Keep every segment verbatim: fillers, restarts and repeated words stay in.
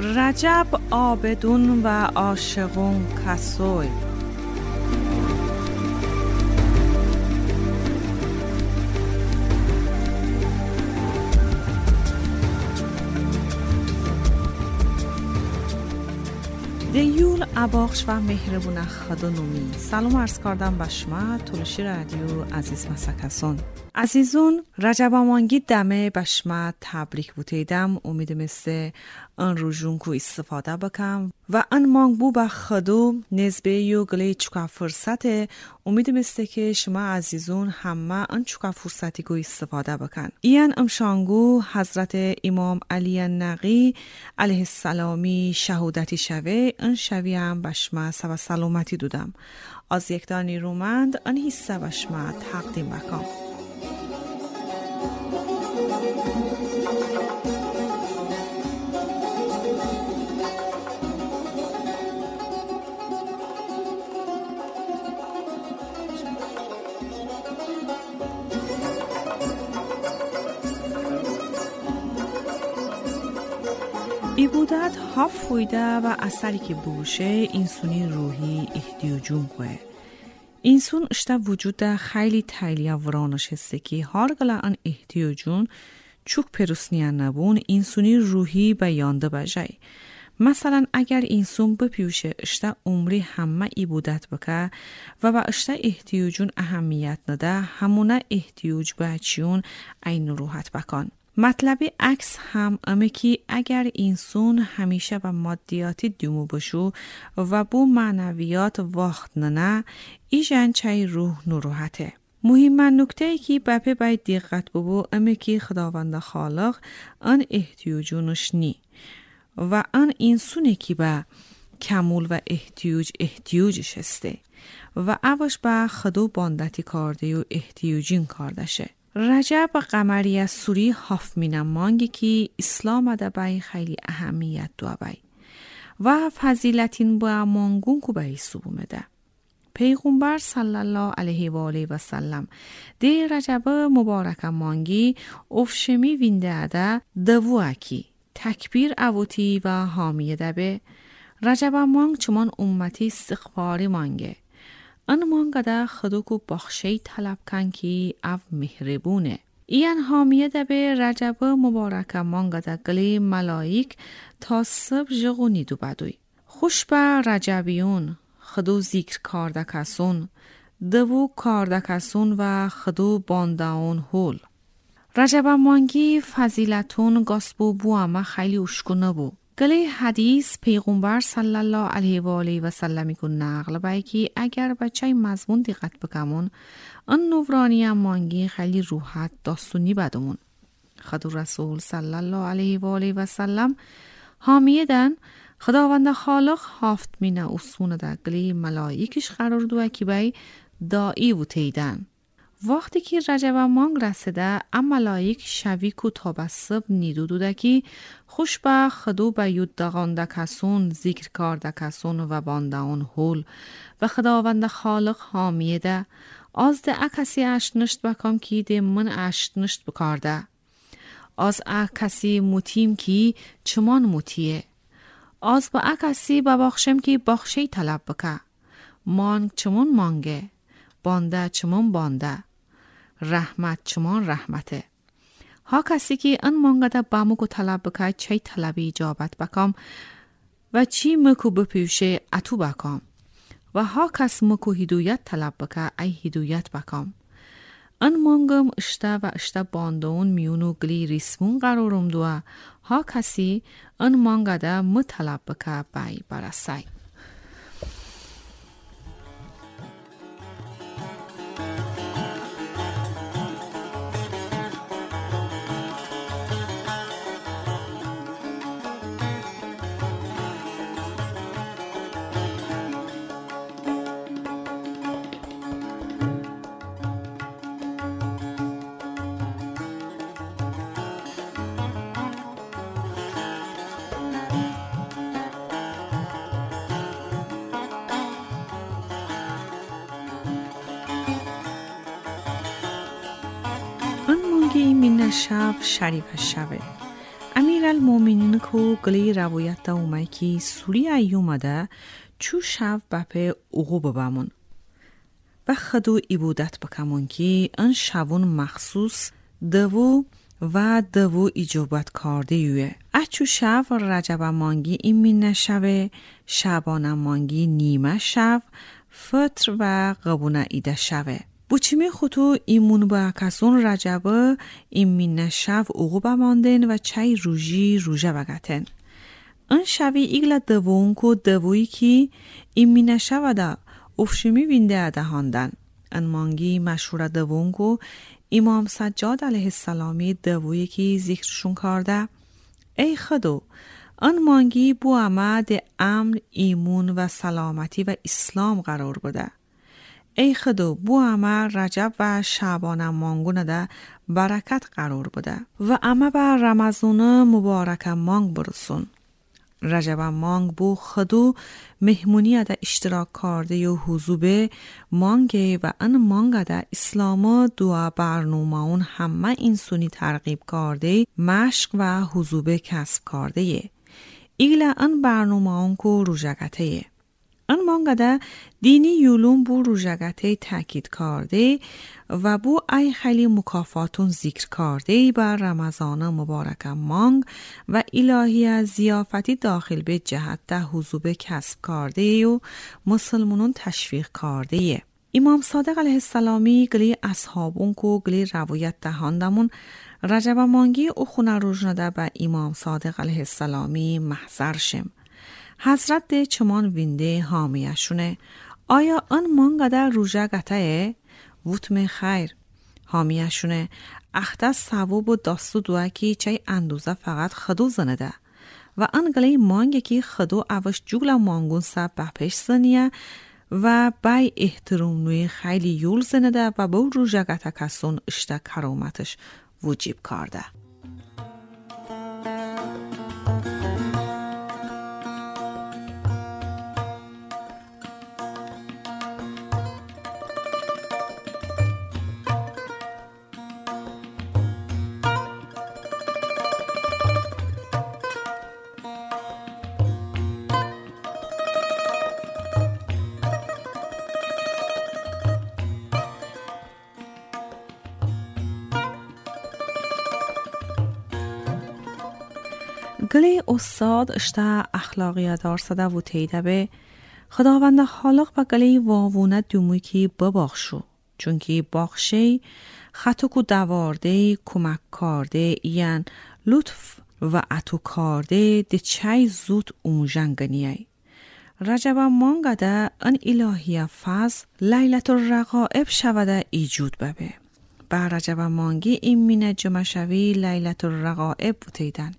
رجب عابدون و عاشقون کسوی. دیول اباخش و مهربون خدانومی. سلام عرض کردم به شما تولشی رادیو عزیز مسکسون. عزیزون رجب مانگی دمه به شما تبریک بودیدم. امید مثل ان روزون کو استفاده بکم و ان مانگ بو به خدو نزبه یو گلی چکا فرصت. امید مثل که شما عزیزون همه ان چکا فرصتی کو استفاده بکن. این امشانگو حضرت امام علی نقی علیه السلامی شهودتی شوه. ان شوی هم به شما سوا سلامتی دودم. از یک دانی رومند ان حصه به شما تقدیم بکم. ایبودت ها فویده و اثری که بوشه انسونی روحی احتیاجون کوه. انسون اشتا وجود خیلی تایلیا ورانش هسته که هارگلا ان احتیاجون چوک پروسنیان نبون انسونی روحی بیانده بجای. مثلا اگر انسون بپیوشه اشتا عمری همه ایبودت بکه و با اشتا احتیاجون اهمیت نده همونه احتیاج بچیون این روحت بکن. مطلبی عکس هم امه که اگر انسان همیشه به مادیاتی دیمو بشو و بو معنویات وقت ننه ایجان چای روح نروحته. مهم نکته ای که بپی باید دقت ببو امه که خداوند خالق ان احتیاجونش نی و ان انسونه که به کمول و احتیاج احتیاجش هسته و اوش به خدو باندتی کرده و احتیاجین کردشه. رجب قمری سوری هاف مینم مانگی که اسلام ادبای خیلی اهمیت دو بای و فضیلتین با مانگون کو بای سوبومده. پیغمبر صلی الله علیه و آله و سلم دی رجب مبارک مانگی افشمی وینده اده دوو اکی تکبیر اوتی و حامیه دبه. رجب مانگ چمان امتی استغفاری مانگه. ان مانگده خدو کو بخشی طلب کن کی او مهربونه. این حامیه دبه رجب مبارک مانگده گلی ملائک تا سب جغونی دو بدوی. خوش به رجبیون خدو ذکر کرده کسون دو کرده کسون و خدو بانداون هول. رجب مانگی فضیلتون گاسبو بو اما خیلی اشکونه بو. گلی حدیث پیغمبر صلی الله علیه و آله و سلم کو نقل بای که اگر بچه مضمون دقت بکمون ان نورانی مانگی خیلی روحت داستونی بدمون. خدا رسول صلی الله علیه و آله و سلم حامیه دن خداوند خالق هافت مینه اصونه ده گلی ملائکش قرار دو که بای دائی و تیدن. وقتی که رجب مانگ رسیده ام ملائک شوی کو تابسب نیدو دوده که خوش به خدو به یود داغانده کسون ذکر کرده کسون و باندهون هول و خداوند خالق حامیه ده از ده اکسی اشتنشت بکم که ده من اشتنشت بکارده. از اکسی متیم که چمان متیه. از با اکسی بباخشم که باخشی طلب بکه. مانگ چمان مانگه. بانده چمان بانده. رحمت چمان رحمته. ها کسی که ان مانگده بامو کو طلب بکه چی طلبی اجابت بکم و چی مکو بپیوشه اتو بکم و ها کس مکو هدایت طلب بکه ای هدایت بکم. ان مانگم اشته و اشته باندون میونو گلی ریسمون قرارم دوه ها کسی ان مانگده مطلب بکه بای برسای. من شب شریف شبه. امی امیر المومنین کو گلی روایت دا اومای که سوری ایومه ده چو شو بپه اغوب بمون و خدو ایبودت بکمون که ان شوون مخصوص دوو و دوو ایجابت کارده یوه. اچو شو رجب مانگی ایمین نشوه، شبان مانگی نیمه شو، فطر و قبونه ایده شوه. بوچیمی خودو ایمون با کسون رجب ایمین نشو اغوب ماندن و چای روژی روژه بگتن. ان شوی ایگل دوون کو دووی که ایمین نشو ده افشمی وینده ده هاندن. ان مانگی مشهور دوون کو امام سجاد علیه السلامی دووی که ذکرشون کرده. ای خدو آن مانگی بو امد امن، ایمون و سلامتی و اسلام قرار بوده. ای خدو بو امد رجب و شعبان مانگونه ده برکت قرار بوده و امه بر رمضان مبارک مانگ برسون. رجب مانگ بو خدو مهمونی ده اشتراک کرده و حضوبه مانگه و ان مانگ ده اسلام دو برنامه اون همه انسانی ترغیب کرده مشق و حضوبه کسب کرده. ایگله ان برنامه اون کو روژگته. ان مانگ ده دینی یولون بو روژگته تاکید کرده و بو ای خیلی مکافاتون ذکر کرده بر رمضان مبارک مانگ و الهی زیافتی داخل به جهت ده حضوب کسب کرده و مسلمانون تشویق کرده. امام صادق علیه السلامی گلی اصحابون کو گلی روایت دهاندمون رجب مانگی او خونه روژنده به امام صادق علیه السلامی محضر شم. حضرت ده چمان وینده حامیشونه آیا ان مانگ ده روژه گته؟ وطم خیر حامیشونه اخته ثواب و داستو دوه که چای اندوزه فقط خدو زنه ده و انگلی مانگه که خدو اوش جوگل مانگون سب بپش زنیه و بای احترام نوی خیلی یول زنه ده و با روژه گته کسون اشته کرامتش وجیب کرده. گلی استاد اشتا اخلاقیات دارسده و تیده به خداوند خالق و گلی واوونه دوموی که بباخشو چونکه باخشی خطوکو دوارده کمک کرده یعن لطف و عطو کرده ده چای زود اونجنگنیه. رجب مانگده ان الهی فضل لیلت الرقائب شوده ایجود ببه. بر رجب مانگی این مینه جمع شوی لیلت الرقائب بودیدن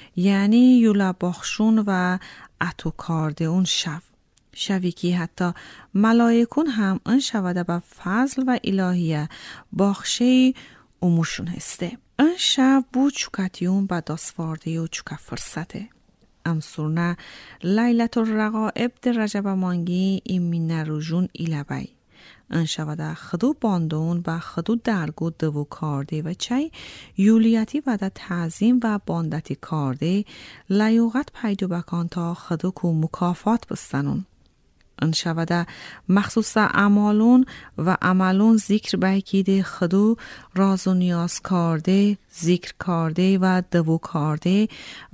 یعنی یولا باخشون و عطو کارده اون شب شوی که حتی ملائکون هم ان شوده به فضل و الهیه باخشه اموشون هسته. ان شب بو چوکتیون با داسوارده و چوکا فرصته. امسورنه لیلت الرقائب در رجب مانگی این مینه روژون ایلبای ان شوده خدو باندون و خدو درگو دو کارده و چای یولیتی و ده تعظیم و باندتی کارده لیوغت پیدو بکان تا خدو کو مکافات بستنون. ان شوده مخصوص اعمالون و عملون ذکر بایکیده خدو راز و نیاز کارده ذکر کارده و دو کارده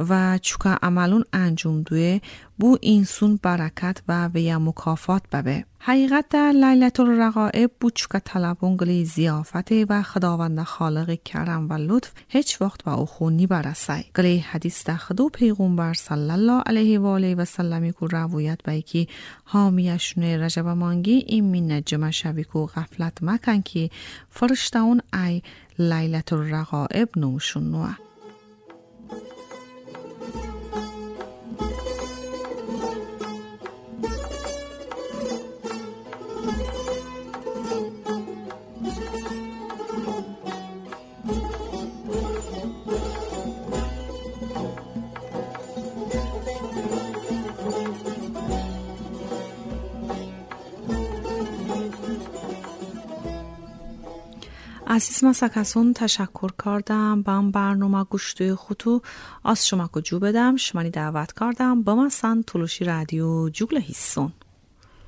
و چوکا عملون انجام دوه بو اینسون برکت و ویا مکافات ببه. حقیقت در لیلت الرقائب بو چوکا طلبون گلی زیافته و خداوند خالق کرم و لطف هیچ وقت با او خونی برسای. گلی حدیث در خدو پیغمبر صلی الله علیه و آله و سلمی کو روایت بایکی حامیشونه رجب مانگی این می نجمه شوی کو غفلت مکن که فرشتون ای لیلت الرقائب نوشون نوه. عزیز مسکسون تشکر کردم بام برنامه گوشتوی خودو از شما که جو بدم شمانی دعوت کردم با من سن تلوشی رادیو جوگل هیسون